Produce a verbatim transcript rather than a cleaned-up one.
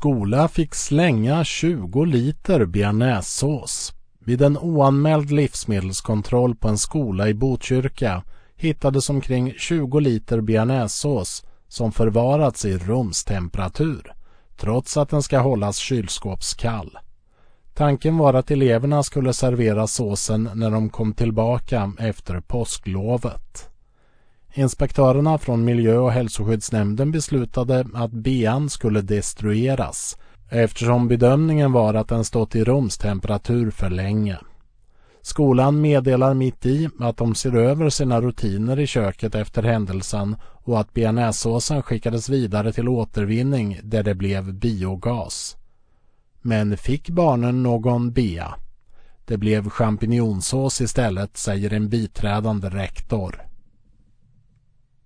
skola fick slänga tjugo liter bearnaisesås. Vid en oanmäld livsmedelskontroll på en skola i Botkyrka hittades omkring tjugo liter bearnaisesås som förvarats i rumstemperatur, trots att den ska hållas kylskåpskall. Tanken var att eleverna skulle servera såsen när de kom tillbaka efter påsklovet. Inspektörerna från miljö- och hälsoskyddsnämnden beslutade att bean skulle destrueras eftersom bedömningen var att den stått i rumstemperatur för länge. Skolan meddelar mitt i att de ser över sina rutiner i köket efter händelsen och att bearnaisesåsen skickades vidare till återvinning där det blev biogas. Men fick barnen någon bea? Det blev champinjonsås istället, säger en biträdande rektor.